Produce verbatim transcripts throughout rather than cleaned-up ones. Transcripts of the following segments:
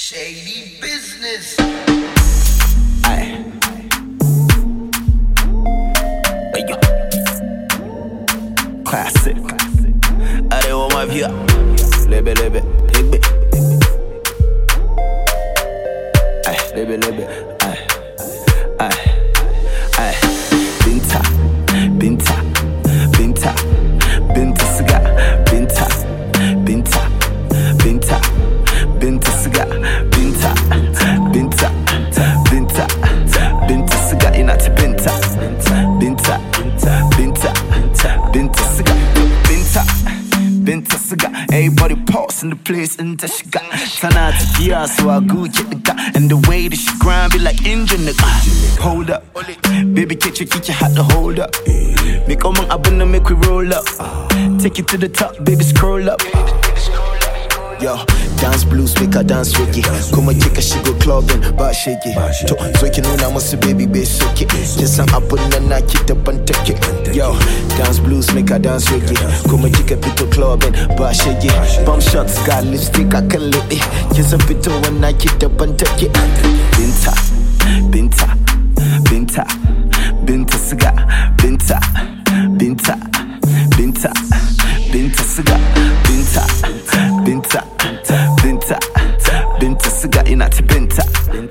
Shady business. Aye. Hey, yo. Classic. I don't want my view. Lebe, lebe, higbe. Aye, lebe, lebe. Aye, aye, aye. Binta, binta, binta, binta siga, binta, binta, binta, binta siga, binta, binta, binta, binta siga, inati binta, binta, binta, binta siga, binta, binta siga. Everybody pause in the place and she got Tana to gear, so I go get the guy. And the way that she grind be like engine nigga. Hold up, baby, catch your kitchen, had to hold up. Make all my abuna, make we roll up. Take it to the top, baby, scroll up. Yo, dance blues, make her dance reggae. Come and take a she go clubbing, but shake it. So you know now must baby bass soak it. Just some up on the night, kick up and take it. Yo, dance blues, make her dance reggae. Come and take a bit of clubbing, but shake it. Bum shots, got lipstick, I can lip it. Just a bit of one night, kick up and take it. Binta, binta, binta, binta siga, binta, binta, binta, binta siga, binta, binta, binta, binta siga, inati binta,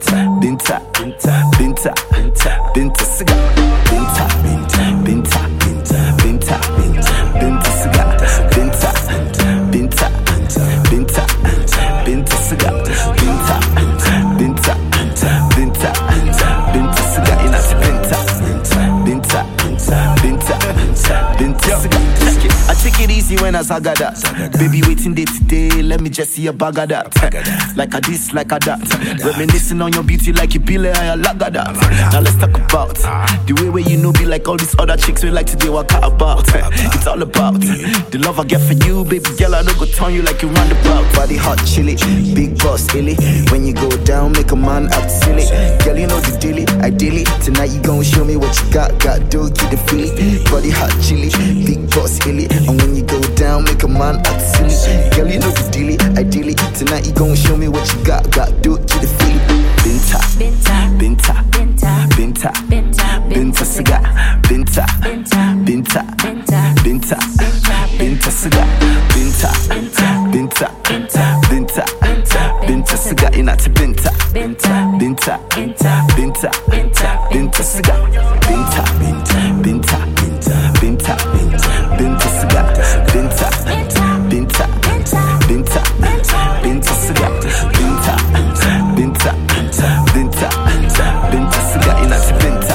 binta, binta, binta siga, binta, binta, binta, binta siga, binta, binta, binta, binta siga, binta, binta, binta, binta siga, inati binta, binta, binta, binta siga. I take it easy when I zaga that. Baby waiting day to day, let me just see a bag of that. Like a this, like a that. Reminiscing on your beauty like you be like I like that. Now let's talk about the way where you know be like all these other chicks we like to do what about. It's all about the love I get for you, baby girl. I don't go turn you like you roundabout. Body hot chili, big boss illy. When you go down, make a man act silly. Girl, you know the dilly, ideally. Tonight you gon' show me what you got, got do keep the feeling. Body hot chili, big boss illy. And when you go down, make a man act silly. Girl, you know the dilly, ideally. Tonight you gon' show me what you got, got do keep the feeling. Binta, binta, binta, binta, binta, binta siga, binta, binta, binta, binta siga, binta, binta, binta, binta siga, inati binta, binta, binta, binta, binta siga, binta, binta, binta, binta siga, binta, binta, binta, binta siga, binta, binta, binta, binta siga, inati binta,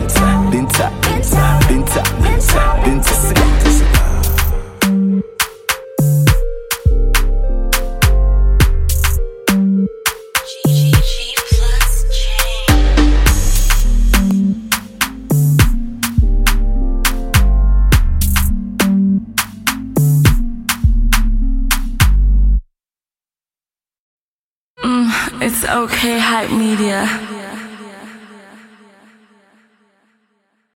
binta, binta, binta siga. It's okay, Hype Media.